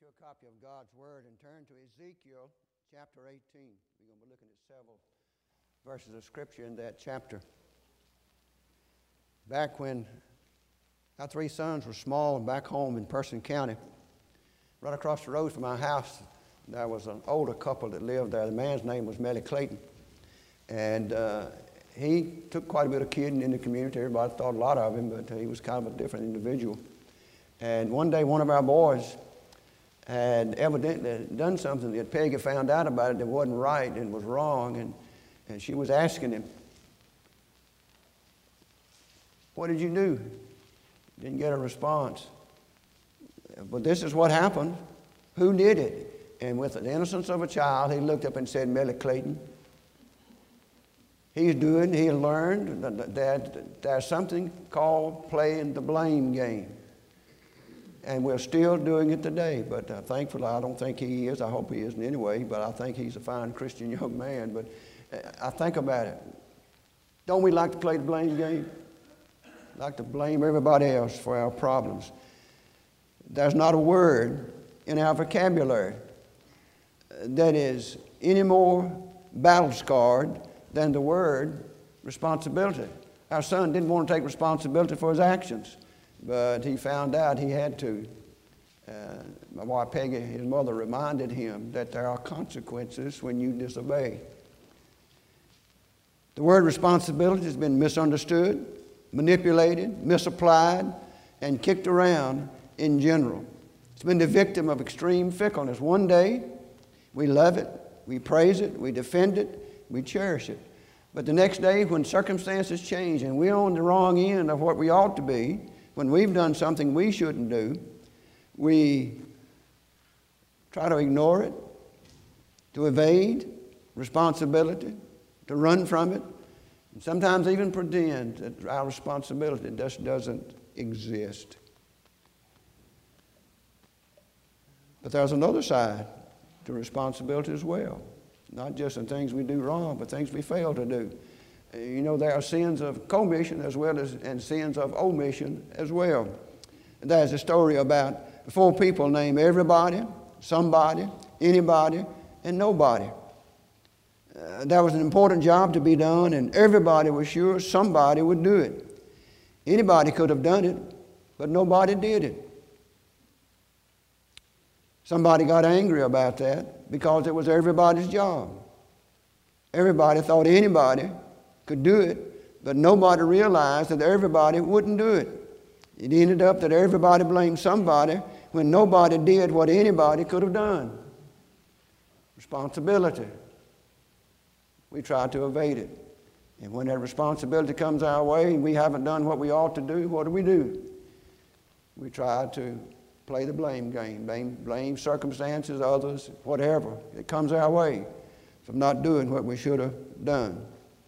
you a copy of God's Word and turn to Ezekiel chapter 18. We're going to be looking at several verses of Scripture in that chapter. Back when our three sons were small and back home in Person County, right across the road from our house, there was an older couple that lived there. The man's name was Melly Clayton. And he took quite a bit of kidding in the community. Everybody thought a lot of him, but he was kind of a different individual. And one day, one of our boys had evidently done something that Peggy found out about it that wasn't right and was wrong, and she was asking him, "What did you do?" Didn't get a response. But this is what happened. Who did it? And with the innocence of a child, he looked up and said, "Melly Clayton." He learned that there's something called playing the blame game. And we're still doing it today. But thankfully, I don't think he is. I hope he isn't anyway. But I think he's a fine Christian young man. But I think about it. Don't we like to play the blame game? Like to blame everybody else for our problems. There's not a word in our vocabulary that is any more battle-scarred than the word responsibility. Our son didn't want to take responsibility for his actions, but he found out he had to. My wife Peggy, his mother, reminded him that there are consequences when you disobey. The word responsibility has been misunderstood, manipulated, misapplied, and kicked around in general. It's been the victim of extreme fickleness. One day, we love it, we praise it, we defend it, we cherish it. But the next day, when circumstances change and we're on the wrong end of what we ought to be, when we've done something we shouldn't do, we try to ignore it, to evade responsibility, to run from it, and sometimes even pretend that our responsibility just doesn't exist. But there's another side to responsibility as well. Not just in things we do wrong, but things we fail to do. You know, there are sins of commission as well as and sins of omission as well. And there's a story about 4 people named everybody, somebody, anybody, and nobody. There was an important job to be done, and everybody was sure somebody would do it. Anybody could have done it, but nobody did it. Somebody got angry about that because it was everybody's job. Everybody thought anybody could do it, but nobody realized that everybody wouldn't do it. It ended up that everybody blamed somebody when nobody did what anybody could have done. Responsibility. We try to evade it. And when that responsibility comes our way and we haven't done what we ought to do, what do? We try to play the blame game, blame circumstances, others, whatever. It comes our way from not doing what we should have done.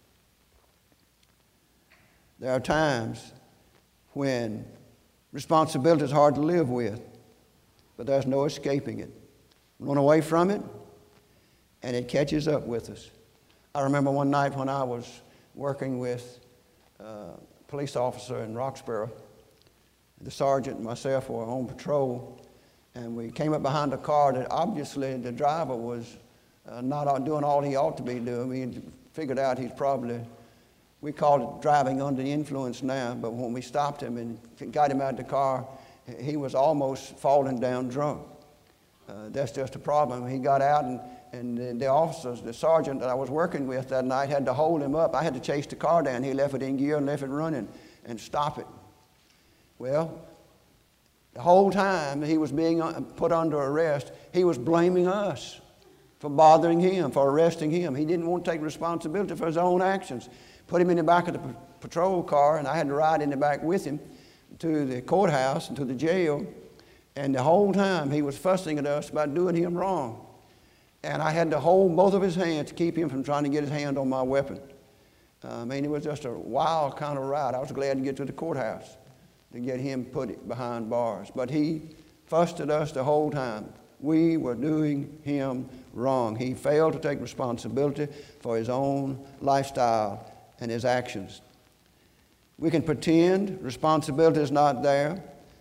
There are times when responsibility is hard to live with, but there's no escaping it. Run away from it, and it catches up with us. I remember one night when I was working with a police officer in Roxborough. The sergeant and myself were on patrol, and we came up behind a car that obviously the driver was not doing all he ought to be doing. We figured out he's probably, we call it driving under the influence now, but when we stopped him and got him out of the car, he was almost falling down drunk. That's just a problem. He got out, and the officers, the sergeant that I was working with that night had to hold him up. I had to chase the car down. He left it in gear and left it running and stop it. Well, the whole time he was being put under arrest, he was blaming us for bothering him, for arresting him. He didn't want to take responsibility for his own actions. Put him in the back of the patrol car, and I had to ride in the back with him to the courthouse and to the jail. And the whole time he was fussing at us about doing him wrong. And I had to hold both of his hands to keep him from trying to get his hand on my weapon. It was just a wild kind of ride. I was glad to get to the courthouse to get him put behind bars. But he fussed at us the whole time. We were doing him wrong. He failed to take responsibility for his own lifestyle and his actions. We can pretend responsibility is not there,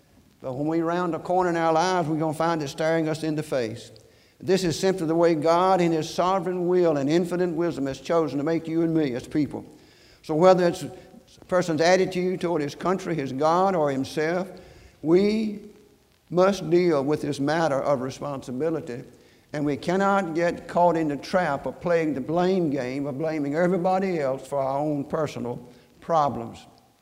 So when we round a corner in our lives, we're going to find it staring us in the face. This is simply the way God in His sovereign will and infinite wisdom has chosen to make you and me as people. So whether it's a person's attitude toward his country, his God, or himself, we must deal with this matter of responsibility. And we cannot get caught in the trap of playing the blame game, of blaming everybody else for our own personal problems.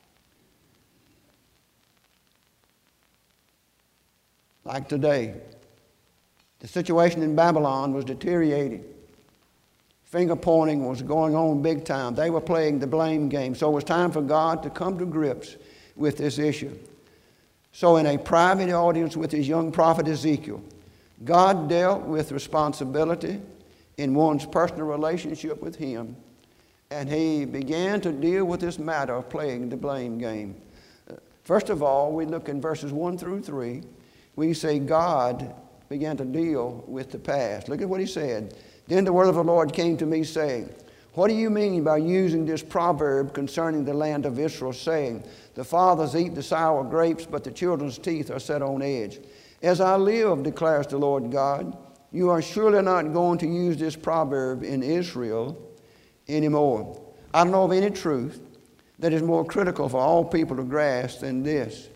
Like today, the situation in Babylon was deteriorating. Finger pointing was going on big time. They were playing the blame game. So it was time for God to come to grips with this issue. So in a private audience with his young prophet Ezekiel, God dealt with responsibility in one's personal relationship with him, and he began to deal with this matter of playing the blame game. First of all, we look in verses 1 through 3. We say God began to deal with the past. Look at what he said. Then the word of the Lord came to me, saying, what do you mean by using this proverb concerning the land of Israel, saying, the fathers eat the sour grapes, but the children's teeth are set on edge? As I live, declares the Lord God, you are surely not going to use this proverb in Israel anymore. I don't know of any truth that is more critical for all people to grasp than this.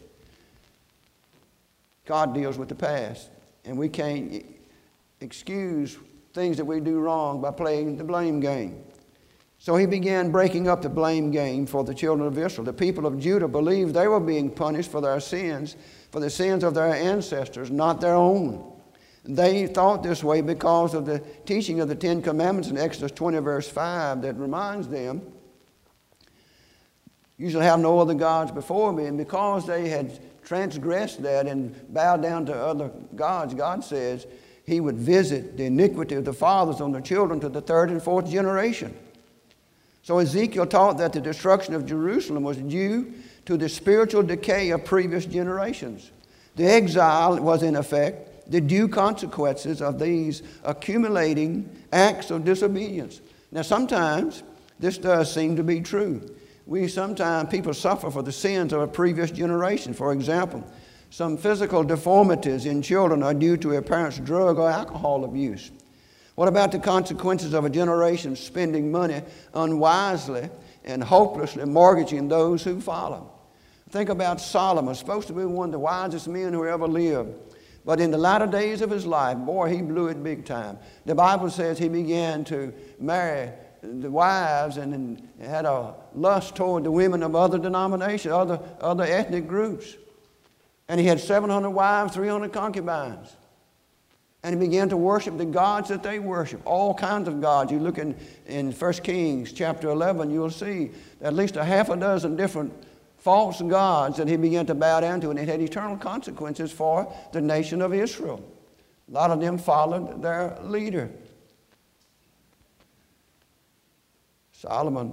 God deals with the past, and we can't excuse things that we do wrong by playing the blame game. So he began breaking up the blame game for the children of Israel. The people of Judah believed they were being punished for their sins, for the sins of their ancestors, not their own. They thought this way because of the teaching of the Ten Commandments in Exodus 20 verse 5 that reminds them, you shall have no other gods before me. And because they had transgressed that and bowed down to other gods, God says he would visit the iniquity of the fathers on the children to the third and fourth generation. So Ezekiel taught that the destruction of Jerusalem was due to the spiritual decay of previous generations. The exile was in effect the due consequences of these accumulating acts of disobedience. Now sometimes this does seem to be true. Sometimes people suffer for the sins of a previous generation. For example, some physical deformities in children are due to a parent's drug or alcohol abuse. What about the consequences of a generation spending money unwisely and hopelessly mortgaging those who follow? Think about Solomon, supposed to be one of the wisest men who ever lived. But in the latter days of his life, boy, he blew it big time. The Bible says he began to marry the wives and had a lust toward the women of other denominations, other ethnic groups. And he had 700 wives, 300 concubines. And he began to worship the gods that they worship, all kinds of gods. You look in 1 Kings chapter 11, you'll see at least a half a dozen different false gods that he began to bow down to, and it had eternal consequences for the nation of Israel. A lot of them followed their leader. Solomon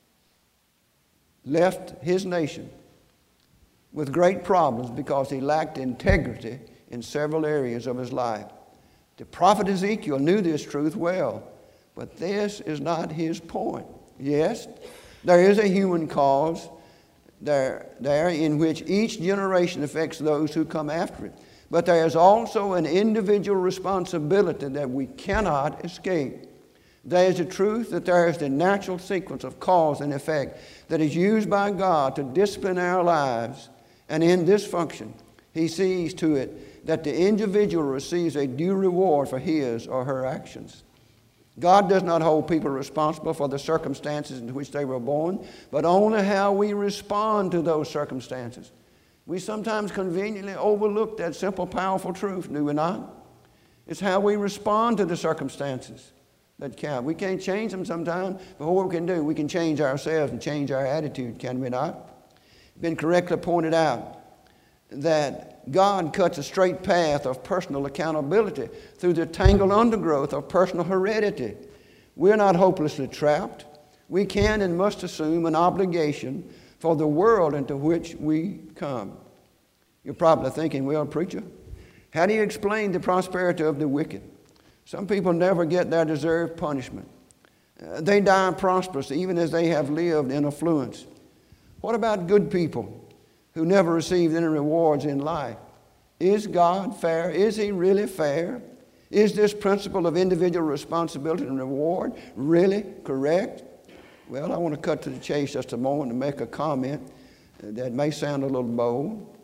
left his nation with great problems because he lacked integrity in several areas of his life. The prophet Ezekiel knew this truth well, but this is not his point. Yes, there is a human cause there in which each generation affects those who come after it. But there is also an individual responsibility that we cannot escape. There is the truth that there is the natural sequence of cause and effect that is used by God to discipline our lives, and in this function, he sees to it that the individual receives a due reward for his or her actions. God does not hold people responsible for the circumstances in which they were born, but only how we respond to those circumstances. We sometimes conveniently overlook that simple, powerful truth, do we not? It's how we respond to the circumstances that count. We can't change them sometimes, but what we can do, we can change ourselves and change our attitude, can we not? It's been correctly pointed out that God cuts a straight path of personal accountability through the tangled undergrowth of personal heredity. We're not hopelessly trapped. We can and must assume an obligation for the world into which we come. You're probably thinking, well, preacher, how do you explain the prosperity of the wicked? Some people never get their deserved punishment. They die prosperous even as they have lived in affluence. What about good people who never received any rewards in life? Is God fair? Is He really fair? Is this principle of individual responsibility and reward really correct? Well, I want to cut to the chase just a moment and make a comment that may sound a little bold,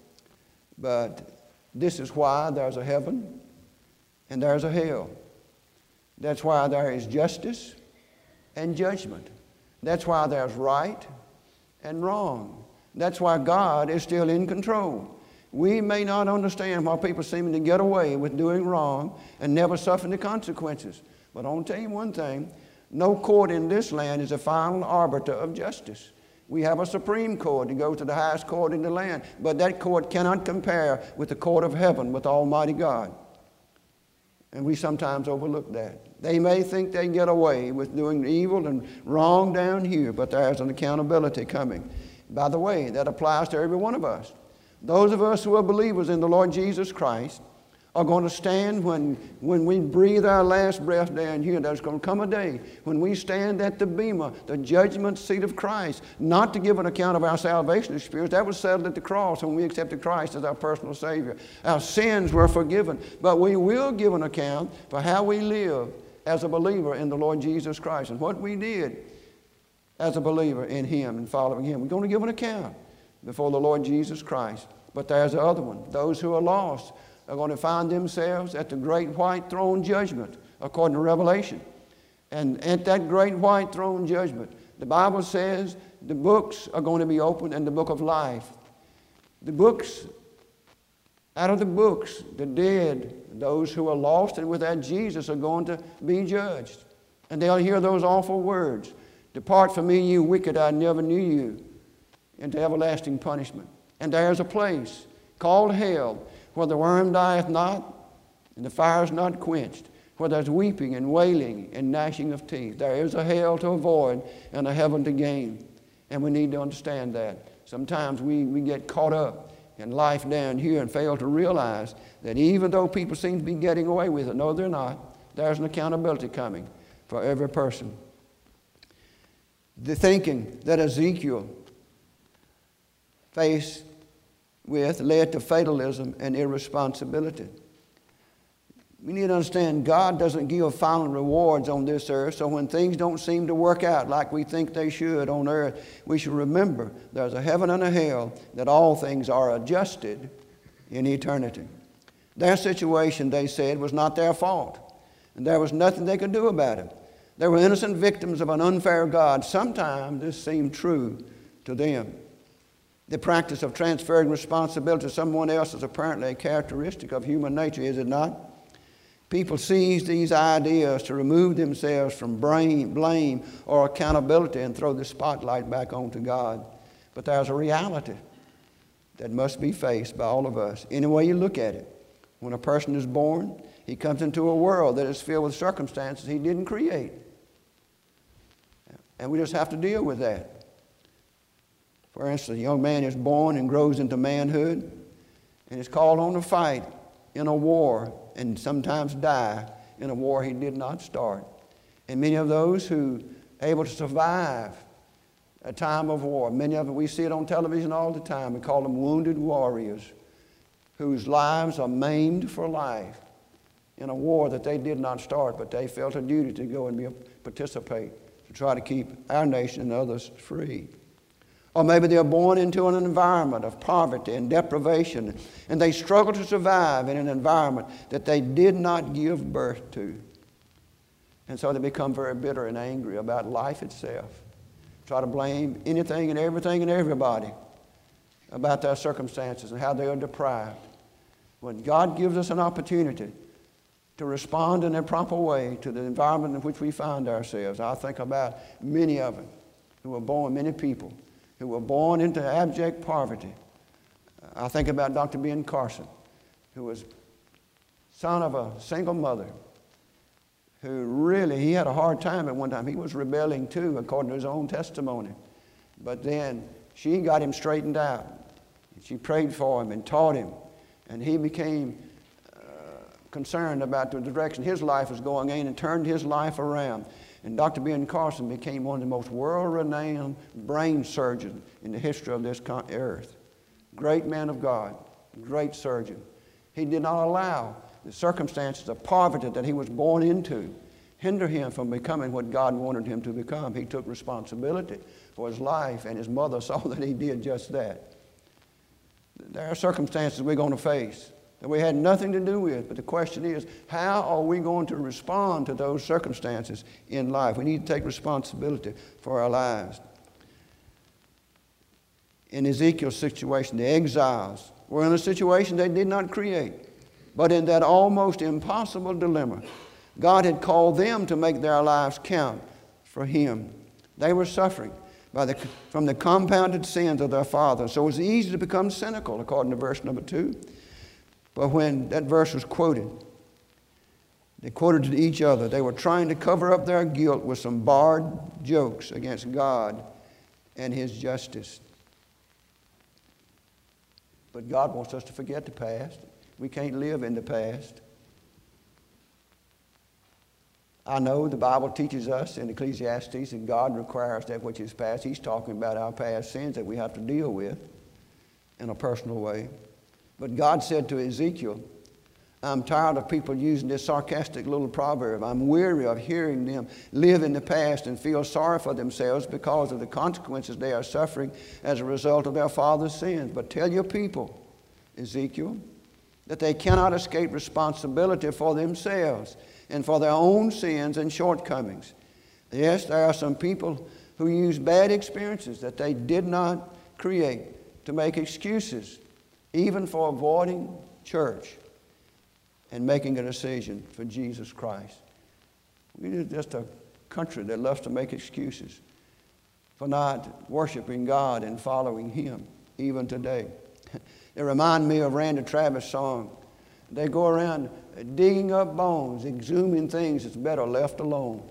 but this is why there's a heaven and there's a hell. That's why there is justice and judgment. That's why there's right and wrong. That's why God is still in control. We may not understand why people seem to get away with doing wrong and never suffering the consequences. But I want to tell you one thing. No court in this land is a final arbiter of justice. We have a Supreme Court that goes to the highest court in the land. But that court cannot compare with the court of heaven, with Almighty God. And we sometimes overlook that. They may think they get away with doing evil and wrong down here, but there's an accountability coming. By the way, that applies to every one of us. Those of us who are believers in the Lord Jesus Christ are going to stand when we breathe our last breath down here. There's going to come a day when we stand at the bema, the judgment seat of Christ, not to give an account of our salvation experience. That was settled at the cross when we accepted Christ as our personal Savior. Our sins were forgiven, but we will give an account for how we live as a believer in the Lord Jesus Christ and what we did as a believer in Him and following Him. We're going to give an account before the Lord Jesus Christ. But there's the other one. Those who are lost are going to find themselves at the great white throne judgment, according to Revelation. And at that great white throne judgment, the Bible says the books are going to be opened in the book of life. The books, out of the books, the dead, those who are lost and without Jesus are going to be judged. And they'll hear those awful words. Depart from me, you wicked, I never knew you, into everlasting punishment. And there's a place called hell, where the worm dieth not, and the fire is not quenched, where there's weeping and wailing and gnashing of teeth. There is a hell to avoid and a heaven to gain. And we need to understand that. Sometimes we get caught up in life down here and fail to realize that even though people seem to be getting away with it, no, they're not. There's an accountability coming for every person. The thinking that Ezekiel faced with led to fatalism and irresponsibility. We need to understand God doesn't give final rewards on this earth, so when things don't seem to work out like we think they should on earth, we should remember there's a heaven and a hell, that all things are adjusted in eternity. Their situation, they said, was not their fault, and there was nothing they could do about it. They were innocent victims of an unfair God. Sometimes this seemed true to them. The practice of transferring responsibility to someone else is apparently a characteristic of human nature, is it not? People seize these ideas to remove themselves from blame or accountability and throw the spotlight back onto God. But there's a reality that must be faced by all of us, any way you look at it. When a person is born, he comes into a world that is filled with circumstances he didn't create. And we just have to deal with that. For instance, a young man is born and grows into manhood and is called on to fight in a war and sometimes die in a war he did not start. And many of those who are able to survive a time of war, many of them, we see it on television all the time. We call them wounded warriors whose lives are maimed for life in a war that they did not start, but they felt a duty to go and participate to try to keep our nation and others free. Or maybe they're born into an environment of poverty and deprivation, and they struggle to survive in an environment that they did not give birth to. And so they become very bitter and angry about life itself. Try to blame anything and everything and everybody about their circumstances and how they are deprived. When God gives us an opportunity to respond in a proper way to the environment in which we find ourselves, I think about many of them who were born, many people who were born into abject poverty. I think about Dr. Ben Carson, who was son of a single mother, who really, he had a hard time at one time. He was rebelling too, according to his own testimony. But then she got him straightened out. She prayed for him and taught him, and he became concerned about the direction his life was going in and turned his life around. And Dr. Ben Carson became one of the most world-renowned brain surgeons in the history of this earth. Great man of God, great surgeon. He did not allow the circumstances of poverty that he was born into hinder him from becoming what God wanted him to become. He took responsibility for his life, and his mother saw that he did just that. There are circumstances we're going to face that we had nothing to do with, but the question is, how are we going to respond to those circumstances in life? We need to take responsibility for our lives. In Ezekiel's situation, the exiles were in a situation they did not create, but in that almost impossible dilemma, God had called them to make their lives count for Him. They were suffering from the compounded sins of their fathers, so it was easy to become cynical, according to verse number 2. But when that verse was quoted, they quoted it to each other. They were trying to cover up their guilt with some barred jokes against God and His justice. But God wants us to forget the past. We can't live in the past. I know the Bible teaches us in Ecclesiastes that God requires that which is past. He's talking about our past sins that we have to deal with in a personal way. But God said to Ezekiel, I'm tired of people using this sarcastic little proverb. I'm weary of hearing them live in the past and feel sorry for themselves because of the consequences they are suffering as a result of their father's sins. But tell your people, Ezekiel, that they cannot escape responsibility for themselves and for their own sins and shortcomings. Yes, there are some people who use bad experiences that they did not create to make excuses, even for avoiding church and making a decision for Jesus Christ. We're just a country that loves to make excuses for not worshiping God and following Him, even today. It reminds me of Randy Travis' song. They go around digging up bones, exhuming things that's better left alone.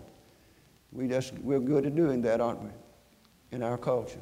We're good at doing that, aren't we, in our culture?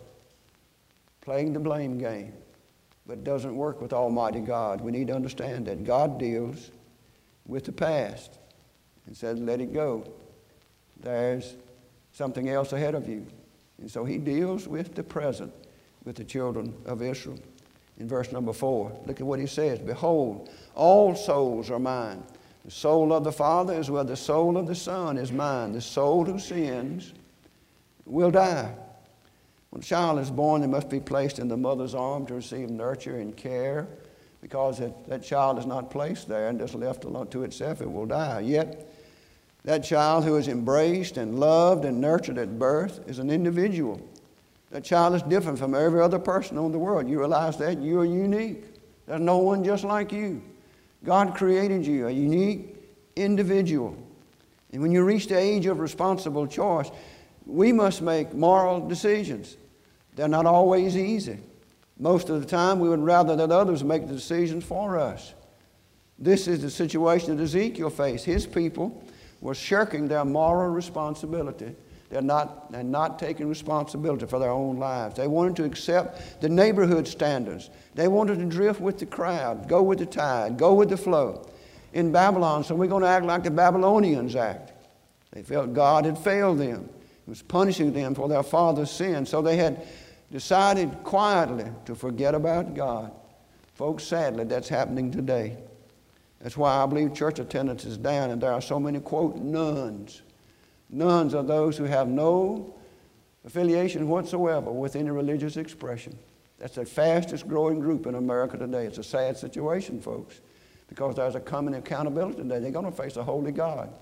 Playing the blame game. But it doesn't work with Almighty God. We need to understand that God deals with the past and says, let it go. There's something else ahead of you. And so He deals with the present with the children of Israel. In verse number 4, look at what He says. Behold, all souls are mine. The soul of the Father as well as the soul of the Son is mine. The soul who sins will die. When a child is born, they must be placed in the mother's arm to receive nurture and care, because if that child is not placed there and just left alone to itself, it will die. Yet, that child who is embraced and loved and nurtured at birth is an individual. That child is different from every other person on the world. You realize that? You are unique. There's no one just like you. God created you, a unique individual. And when you reach the age of responsible choice, we must make moral decisions. They're not always easy. Most of the time, we would rather that others make the decisions for us. This is the situation that Ezekiel faced. His people were shirking their moral responsibility. They're not taking responsibility for their own lives. They wanted to accept the neighborhood standards. They wanted to drift with the crowd, go with the tide, go with the flow. In Babylon, so we're going to act like the Babylonians act. They felt God had failed them. He was punishing them for their father's sin. So they had decided quietly to forget about God. Folks, sadly, that's happening today. That's why I believe church attendance is down, and there are so many, quote, nuns. Nuns are those who have no affiliation whatsoever with any religious expression. That's the fastest growing group in America today. It's a sad situation, folks, because there's a coming accountability today. They're going to face a holy God.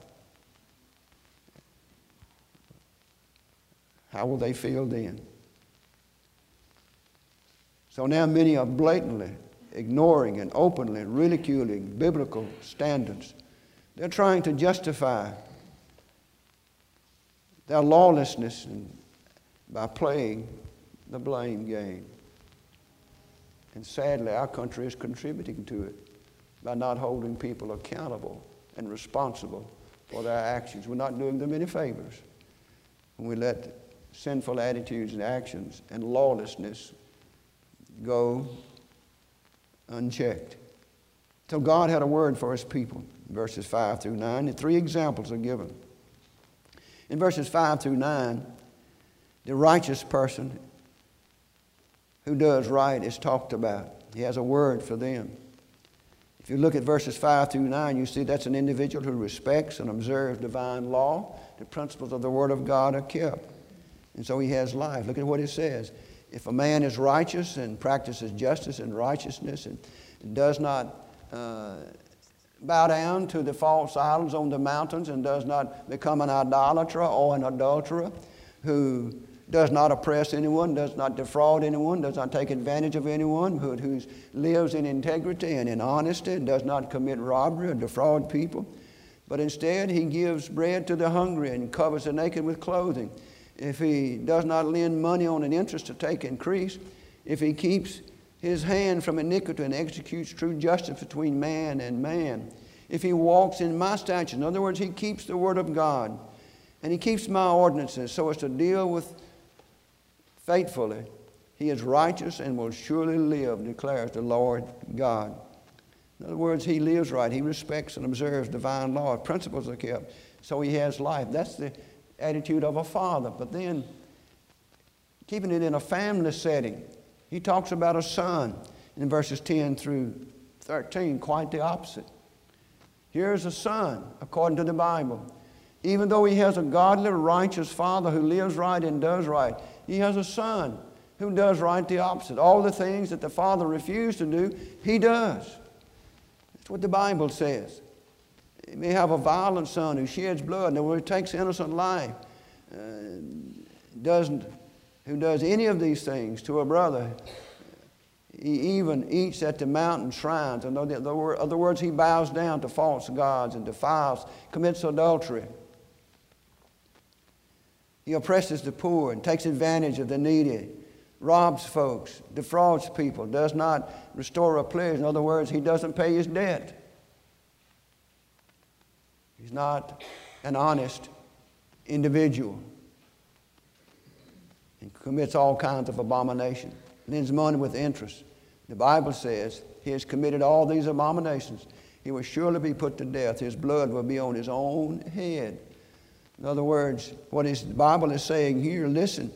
How will they feel then? So now many are blatantly ignoring and openly ridiculing biblical standards. They're trying to justify their lawlessness by playing the blame game. And sadly, our country is contributing to it by not holding people accountable and responsible for their actions. We're not doing them any favors when we let sinful attitudes and actions and lawlessness go unchecked. So God had a word for His people, verses 5 through 9, and 3 examples are given. In verses 5 through 9, the righteous person who does right is talked about. He has a word for them. If you look at verses 5 through 9, you see that's an individual who respects and observes divine law. The principles of the Word of God are kept. And so he has life. Look at what it says. If a man is righteous and practices justice and righteousness and does not bow down to the false idols on the mountains and does not become an idolater or an adulterer, who does not oppress anyone, does not defraud anyone, does not take advantage of anyone, who lives in integrity and in honesty and does not commit robbery or defraud people, but instead he gives bread to the hungry and covers the naked with clothing. If he does not lend money on an interest to take increase, if he keeps his hand from iniquity and executes true justice between man and man, if he walks in my statutes, in other words, he keeps the Word of God, and he keeps my ordinances so as to deal with faithfully, he is righteous and will surely live, declares the Lord God. In other words, he lives right. He respects and observes divine law. Principles are kept, so he has life. That's the attitude of a father. But then, keeping it in a family setting, he talks about a son in verses 10 through 13, quite the opposite. Here's a son, according to the Bible. Even though he has a godly, righteous father who lives right and does right, he has a son who does right the opposite. All the things that the father refused to do, he does. That's what the Bible says. He may have a violent son who sheds blood, and who takes innocent life, who does any of these things to a brother. He even eats at the mountain shrines. In other words, he bows down to false gods and defiles, commits adultery. He oppresses the poor and takes advantage of the needy, robs folks, defrauds people, does not restore a pledge. In other words, he doesn't pay his debt. He's not an honest individual and commits all kinds of abomination. Lends money with interest. The Bible says he has committed all these abominations. He will surely be put to death. His blood will be on his own head. In other words, what the Bible is saying here, listen.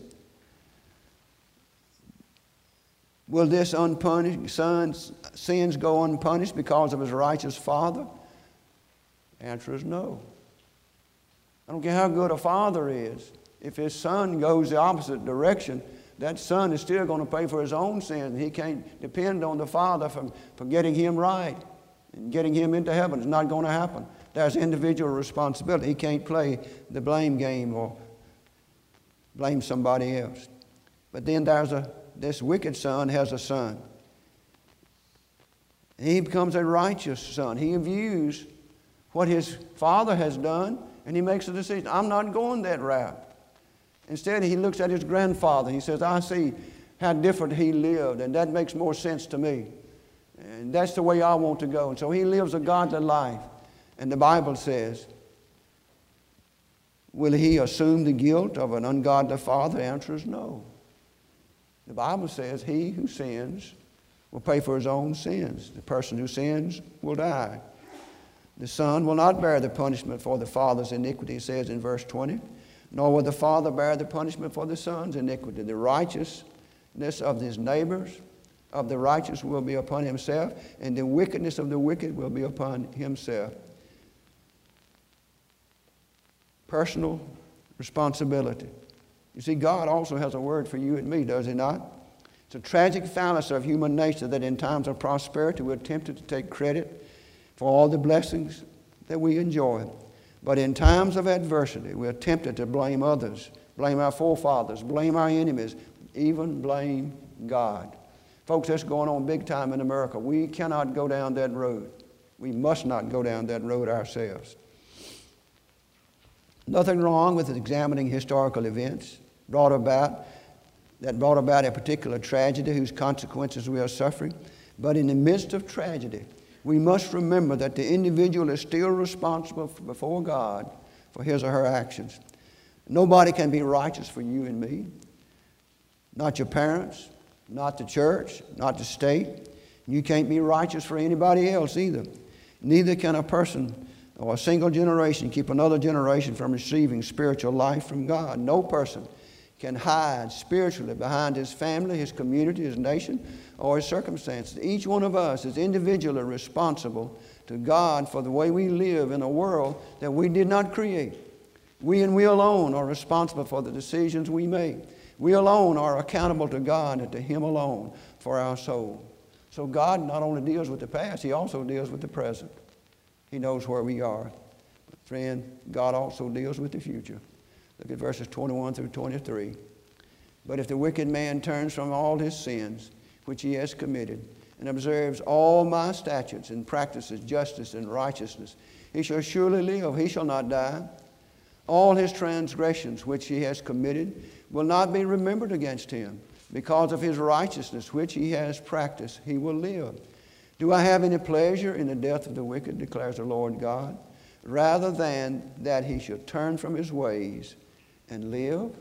Will this unpunished son's sins go unpunished because of his righteous father? The answer is no. I don't care how good a father is. If his son goes the opposite direction, that son is still going to pay for his own sins. He can't depend on the father for getting him right and getting him into heaven. It's not going to happen. There's individual responsibility. He can't play the blame game or blame somebody else. But then this wicked son has a son. And he becomes a righteous son. He views what his father has done, and he makes a decision. I'm not going that route. Instead, he looks at his grandfather. He says, I see how different he lived, and that makes more sense to me. And that's the way I want to go. And so he lives a godly life. And the Bible says, will he assume the guilt of an ungodly father? The answer is no. The Bible says he who sins will pay for his own sins. The person who sins will die. The son will not bear the punishment for the father's iniquity, it says in verse 20, nor will the father bear the punishment for the son's iniquity. The righteousness of his neighbors, of the righteous, will be upon himself, and the wickedness of the wicked will be upon himself. Personal responsibility. You see, God also has a word for you and me, does he not? It's a tragic fallacy of human nature that in times of prosperity we're tempted to take credit for all the blessings that we enjoy. But in times of adversity, we're tempted to blame others, blame our forefathers, blame our enemies, even blame God. Folks, that's going on big time in America. We cannot go down that road. We must not go down that road ourselves. Nothing wrong with examining historical events brought about a particular tragedy whose consequences we are suffering. But in the midst of tragedy, we must remember that the individual is still responsible before God for his or her actions. Nobody can be righteous for you and me. Not your parents, not the church, not the state. You can't be righteous for anybody else either. Neither can a person or a single generation keep another generation from receiving spiritual life from God. No person can hide spiritually behind his family, his community, his nation, or his circumstances. Each one of us is individually responsible to God for the way we live in a world that we did not create. We and we alone are responsible for the decisions we make. We alone are accountable to God and to Him alone for our soul. So God not only deals with the past, He also deals with the present. He knows where we are. But friend, God also deals with the future. Look at verses 21 through 23. But if the wicked man turns from all his sins which he has committed, and observes all my statutes, and practices justice and righteousness, he shall surely live, he shall not die. All his transgressions which he has committed will not be remembered against him. Because of his righteousness which he has practiced, he will live. Do I have any pleasure in the death of the wicked, declares the Lord God, rather than that he should turn from his ways and live?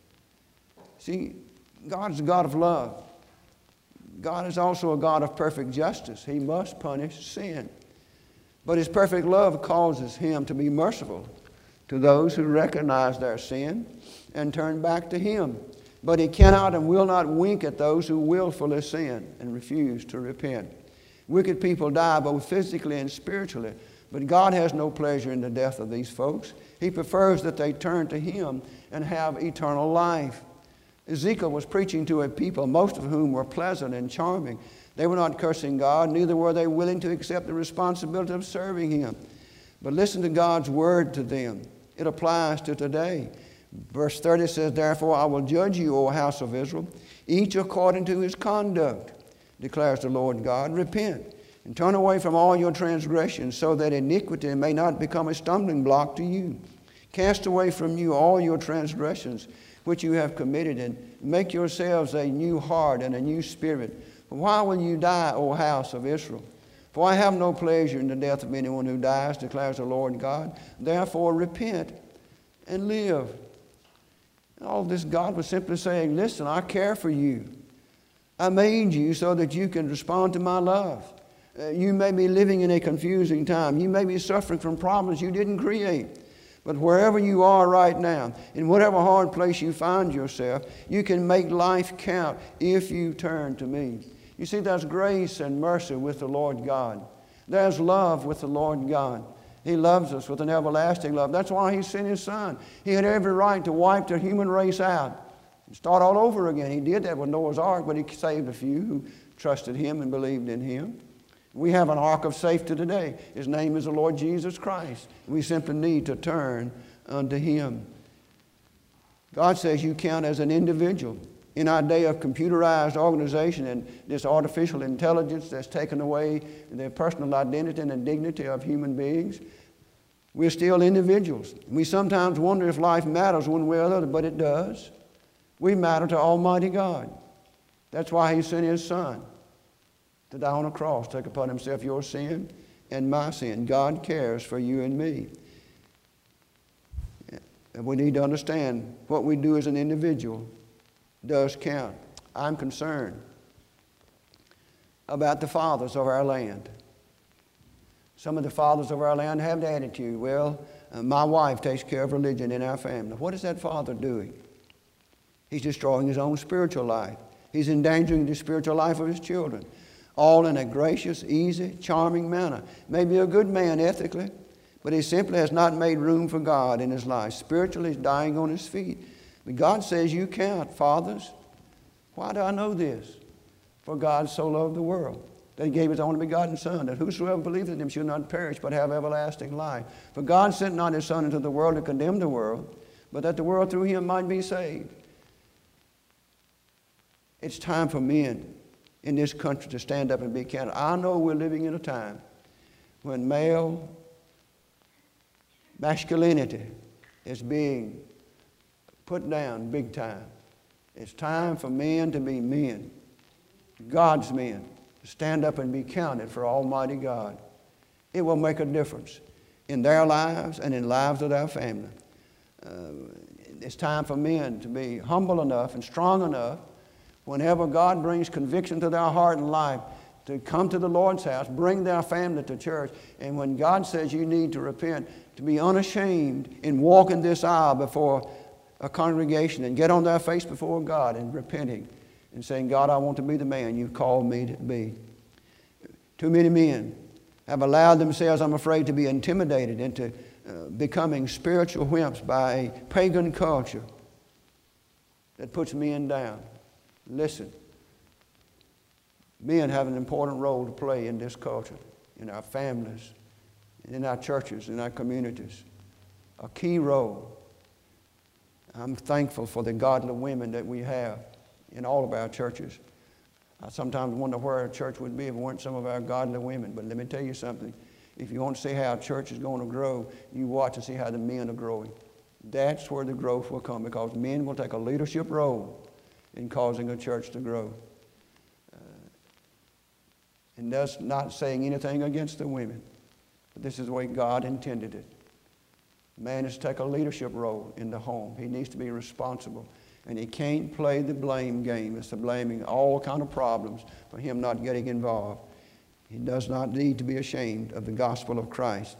See, God is a God of love. God is also a God of perfect justice. He must punish sin. But His perfect love causes Him to be merciful to those who recognize their sin and turn back to Him. But He cannot and will not wink at those who willfully sin and refuse to repent. Wicked people die both physically and spiritually, but God has no pleasure in the death of these folks. He prefers that they turn to Him and have eternal life. Ezekiel was preaching to a people, most of whom were pleasant and charming. They were not cursing God, neither were they willing to accept the responsibility of serving Him. But listen to God's word to them. It applies to today. Verse 30 says, Therefore I will judge you, O house of Israel, each according to his conduct, declares the Lord God. Repent and turn away from all your transgressions, so that iniquity may not become a stumbling block to you. Cast away from you all your transgressions, which you have committed, and make yourselves a new heart and a new spirit. For why will you die, O house of Israel? For I have no pleasure in the death of anyone who dies, declares the Lord God. Therefore repent and live. All this, God was simply saying, listen, I care for you. I made you so that you can respond to my love. You may be living in a confusing time. You may be suffering from problems you didn't create. But wherever you are right now, in whatever hard place you find yourself, you can make life count if you turn to me. You see, there's grace and mercy with the Lord God. There's love with the Lord God. He loves us with an everlasting love. That's why He sent His Son. He had every right to wipe the human race out and start all over again. He did that with Noah's Ark, but He saved a few who trusted Him and believed in Him. We have an ark of safety today. His name is the Lord Jesus Christ. We simply need to turn unto Him. God says you count as an individual. In our day of computerized organization and this artificial intelligence that's taken away the personal identity and the dignity of human beings, we're still individuals. We sometimes wonder if life matters one way or the other, but it does. We matter to Almighty God. That's why He sent His Son to die on a cross, take upon Himself your sin and my sin. God cares for you and me. And we need to understand what we do as an individual does count. I'm concerned about the fathers of our land. Some of the fathers of our land have the attitude, well, my wife takes care of religion in our family. What is that father doing? He's destroying his own spiritual life. He's endangering the spiritual life of his children. All in a gracious, easy, charming manner. Maybe a good man ethically, but he simply has not made room for God in his life. Spiritually, he's dying on his feet. But God says you count, fathers. Why do I know this? For God so loved the world that He gave His only begotten Son, that whosoever believeth in Him should not perish but have everlasting life. For God sent not His Son into the world to condemn the world, but that the world through Him might be saved. It's time for men in this country to stand up and be counted. I know we're living in a time when male masculinity is being put down big time. It's time for men to be men, God's men, to stand up and be counted for Almighty God. It will make a difference in their lives and in lives of their family. It's time for men to be humble enough and strong enough whenever God brings conviction to their heart and life to come to the Lord's house, bring their family to church, and when God says you need to repent, to be unashamed in walking this aisle before a congregation and get on their face before God and repenting and saying, God, I want to be the man you've called me to be. Too many men have allowed themselves, I'm afraid, to be intimidated into becoming spiritual wimps by a pagan culture that puts men down. Listen, men have an important role to play in this culture, in our families, in our churches, in our communities. A key role. I'm thankful for the godly women that we have in all of our churches. I sometimes wonder where our church would be if it weren't some of our godly women. But let me tell you something. If you want to see how our church is going to grow, you watch and see how the men are growing. That's where the growth will come, because men will take a leadership role in causing a church to grow. And that's not saying anything against the women, but this is the way God intended it. Man is to take a leadership role in the home. He needs to be responsible. And he can't play the blame game. It's the blaming all kind of problems for him not getting involved. He does not need to be ashamed of the gospel of Christ.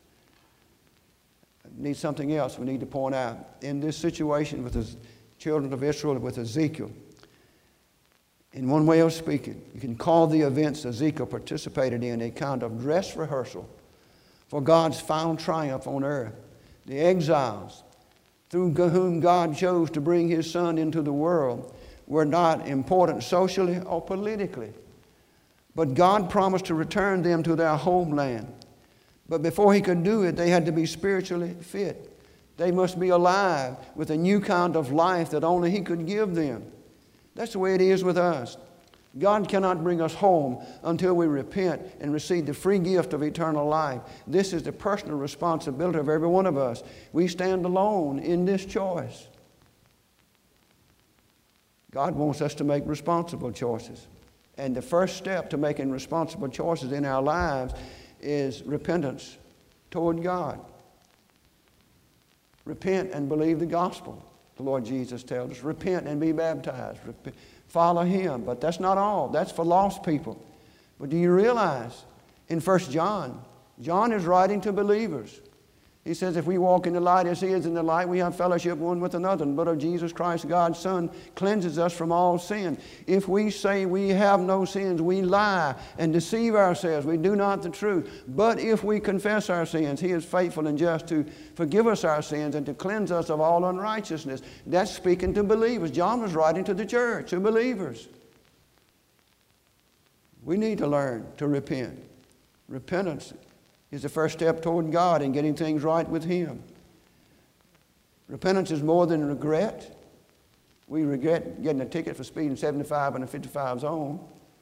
We need something else we need to point out. In this situation with the children of Israel, with Ezekiel, in one way of speaking, you can call the events Ezekiel participated in a kind of dress rehearsal for God's final triumph on earth. The exiles through whom God chose to bring His Son into the world were not important socially or politically. But God promised to return them to their homeland. But before He could do it, they had to be spiritually fit. They must be alive with a new kind of life that only He could give them. That's the way it is with us. God cannot bring us home until we repent and receive the free gift of eternal life. This is the personal responsibility of every one of us. We stand alone in this choice. God wants us to make responsible choices. And the first step to making responsible choices in our lives is repentance toward God. Repent and believe the gospel. The Lord Jesus tells us, repent and be baptized. Follow Him. But that's not all. That's for lost people. But do you realize in 1 John, John is writing to believers. He says, if we walk in the light as He is in the light, we have fellowship one with another. And the blood of Jesus Christ, God's Son, cleanses us from all sin. If we say we have no sins, we lie and deceive ourselves. We do not the truth. But if we confess our sins, He is faithful and just to forgive us our sins and to cleanse us of all unrighteousness. That's speaking to believers. John was writing to the church, to believers. We need to learn to repent. Repentance is the first step toward God in getting things right with Him. Repentance is more than regret. We regret getting a ticket for speeding 75 in a 55 zone.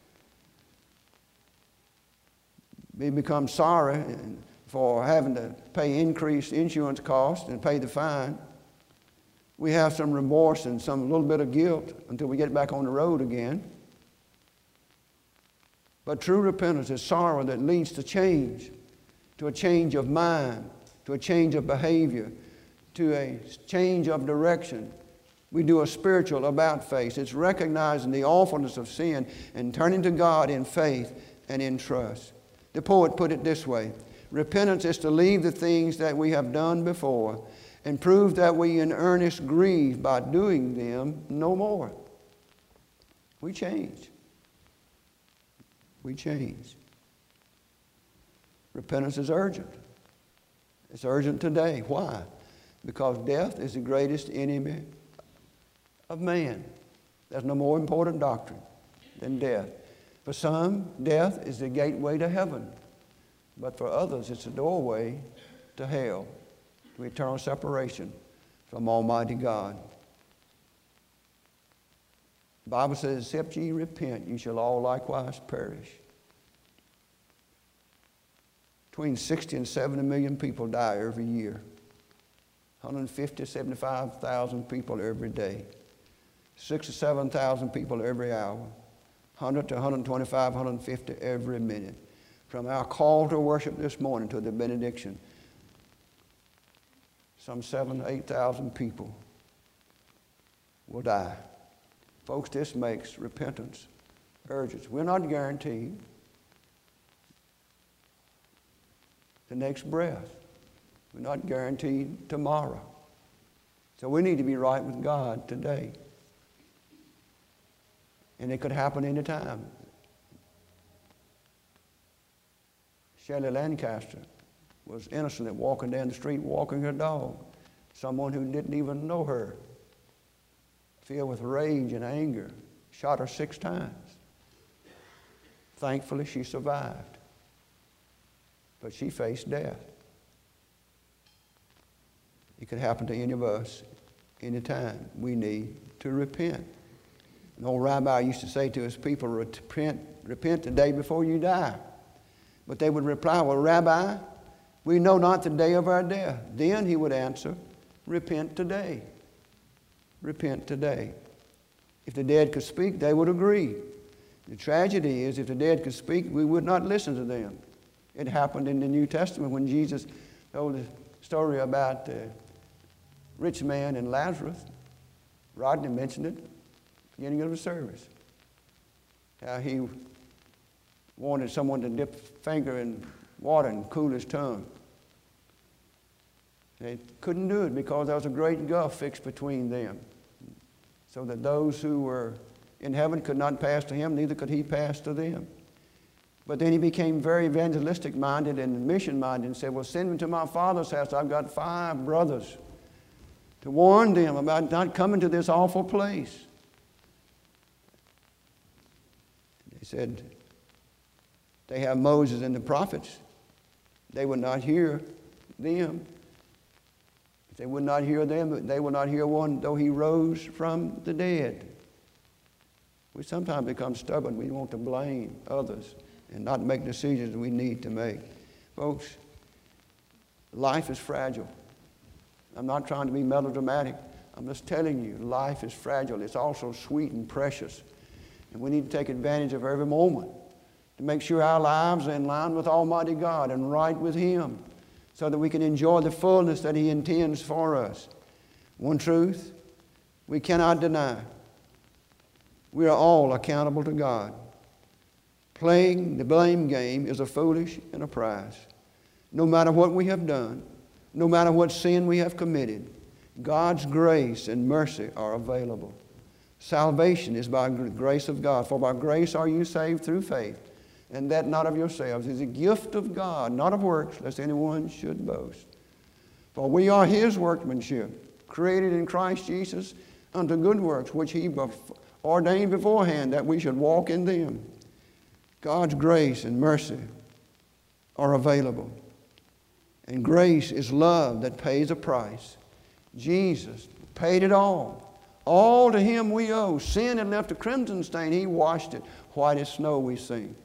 We become sorry for having to pay increased insurance costs and pay the fine. We have some remorse and some little bit of guilt until we get back on the road again. But true repentance is sorrow that leads to change. To a change of mind, to a change of behavior, to a change of direction. We do a spiritual about-face. It's recognizing the awfulness of sin and turning to God in faith and in trust. The poet put it this way: repentance is to leave the things that we have done before and prove that we in earnest grieve by doing them no more. We change. We change. Repentance is urgent. It's urgent today. Why? Because death is the greatest enemy of man. There's no more important doctrine than death. For some, death is the gateway to heaven. But for others, it's the doorway to hell, to eternal separation from Almighty God. The Bible says, except ye repent, you shall all likewise perish. Between 60 and 70 million people die every year. 150, 75,000 people every day. 6 or 7,000 people every hour. 100 to 125, 150 every minute. From our call to worship this morning to the benediction, some 7,000 to 8,000 people will die. Folks, this makes repentance urgent. We're not guaranteed the next breath. We're not guaranteed tomorrow. So we need to be right with God today. And it could happen any time. Shelley Lancaster was innocently walking down the street, walking her dog. Someone who didn't even know her, filled with rage and anger, shot her 6 times. Thankfully, she survived. But she faced death. It could happen to any of us anytime. We need to repent. An old rabbi used to say to his people, repent the day before you die. But they would reply, well, Rabbi, we know not the day of our death. Then he would answer, repent today. Repent today. If the dead could speak, they would agree. The tragedy is, if the dead could speak, we would not listen to them. It happened in the New Testament when Jesus told the story about the rich man and Lazarus. Rodney mentioned it at the beginning of the service. How he wanted someone to dip a finger in water and cool his tongue. They couldn't do it because there was a great gulf fixed between them, so that those who were in heaven could not pass to him, neither could he pass to them. But then he became very evangelistic minded and mission minded and said, well, send me to my father's house. I've got 5 brothers, to warn them about not coming to this awful place. They said, they have Moses and the prophets. They would not hear them. If they would not hear them, they would not hear one, though he rose from the dead. We sometimes become stubborn. We want to blame others and not make decisions we need to make. Folks, life is fragile. I'm not trying to be melodramatic. I'm just telling you, life is fragile. It's also sweet and precious. And we need to take advantage of every moment to make sure our lives are in line with Almighty God and right with Him, so that we can enjoy the fullness that He intends for us. One truth we cannot deny. We are all accountable to God. Playing the blame game is a foolish enterprise. No matter what we have done, no matter what sin we have committed, God's grace and mercy are available. Salvation is by the grace of God. For by grace are you saved through faith, and that not of yourselves. It is a gift of God, not of works, lest anyone should boast. For we are His workmanship, created in Christ Jesus unto good works, which He ordained beforehand that we should walk in them. God's grace and mercy are available. And grace is love that pays a price. Jesus paid it all. All to Him we owe. Sin had left a crimson stain. He washed it white as snow, we sing.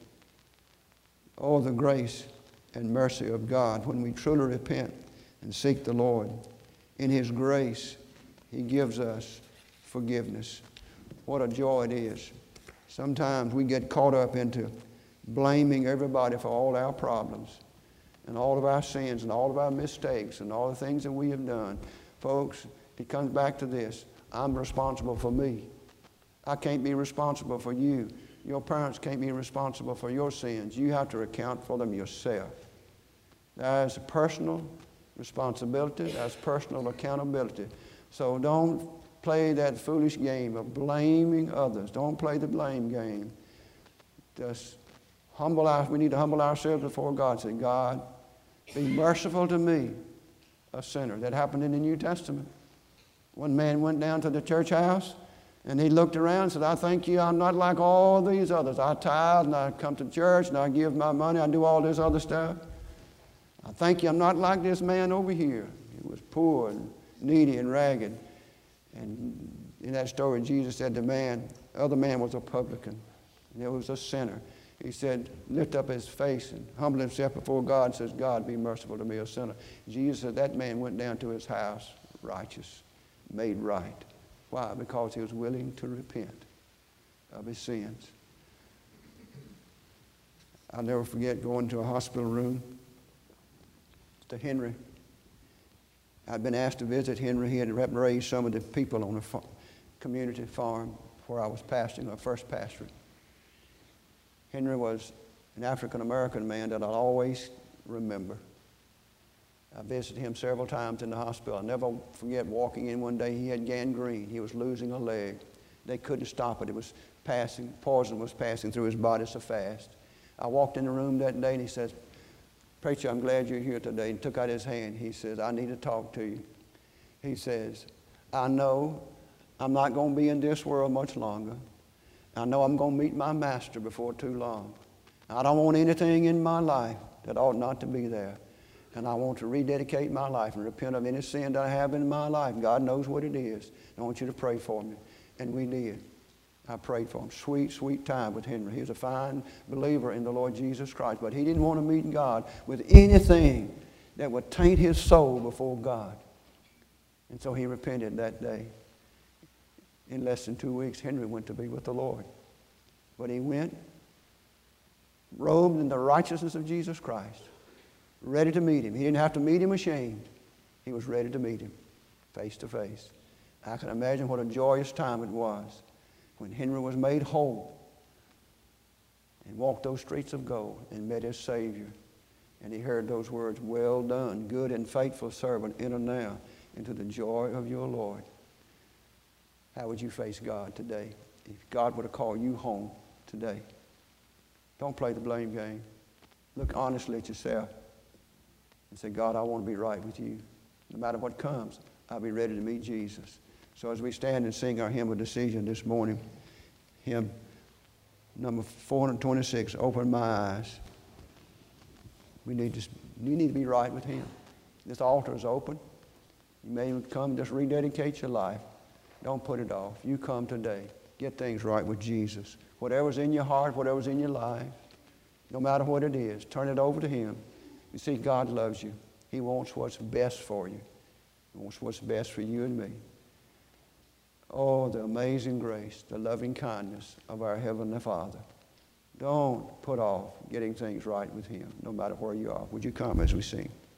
Oh, the grace and mercy of God when we truly repent and seek the Lord. In His grace, He gives us forgiveness. What a joy it is. Sometimes we get caught up into blaming everybody for all our problems and all of our sins and all of our mistakes and all the things that we have done. Folks, it comes back to this. I'm responsible for me. I can't be responsible for you. Your parents can't be responsible for your sins. You have to account for them yourself. There's a personal responsibility. There's personal accountability. So don't play that foolish game of blaming others. Don't play the blame game. Just we need to humble ourselves before God and say, God, be merciful to me, a sinner. That happened in the New Testament. One man went down to the church house and he looked around and said, I thank you, I'm not like all these others. I tithe and I come to church and I give my money, I do all this other stuff. I thank you, I'm not like this man over here. He was poor and needy and ragged. And in that story, Jesus said the other man was a publican, and it was a sinner. He said, lift up his face and humble himself before God and says, God, be merciful to me, a sinner. Jesus said that man went down to his house righteous, made right. Why? Because he was willing to repent of his sins. I'll never forget going to a hospital room to Henry. I'd been asked to visit Henry. He had raised some of the people on a community farm where I was pastoring, my first pastorate. Henry was an African-American man that I'll always remember. I visited him several times in the hospital. I'll never forget walking in one day. He had gangrene. He was losing a leg. They couldn't stop it. It was passing, poison was passing through his body so fast. I walked in the room that day and he says, "Preacher, I'm glad you're here today." And took out his hand. He says, "I need to talk to you." He says, "I know I'm not going to be in this world much longer. I know I'm going to meet my master before too long. I don't want anything in my life that ought not to be there. And I want to rededicate my life and repent of any sin that I have in my life. God knows what it is. I want you to pray for me." And we did. I prayed for him. Sweet, sweet time with Henry. He was a fine believer in the Lord Jesus Christ, but he didn't want to meet God with anything that would taint his soul before God. And so he repented that day. In less than 2 weeks, Henry went to be with the Lord. But he went robed in the righteousness of Jesus Christ, ready to meet him. He didn't have to meet him ashamed. He was ready to meet him face to face. I can imagine what a joyous time it was when Henry was made whole and walked those streets of gold and met his Savior. And he heard those words, "Well done, good and faithful servant, enter now into the joy of your Lord." How would you face God today if God were to call you home today? Don't play the blame game. Look honestly at yourself and say, "God, I want to be right with you. No matter what comes, I'll be ready to meet Jesus." So as we stand and sing our hymn of decision this morning, hymn number 426, "Open My Eyes." You need to be right with him. This altar is open. You may even come and just rededicate your life. Don't put it off. You come today. Get things right with Jesus. Whatever's in your heart, whatever's in your life, no matter what it is, turn it over to him. You see, God loves you. He wants what's best for you. He wants what's best for you and me. Oh, the amazing grace, the loving kindness of our Heavenly Father. Don't put off getting things right with him, no matter where you are. Would you come as we sing?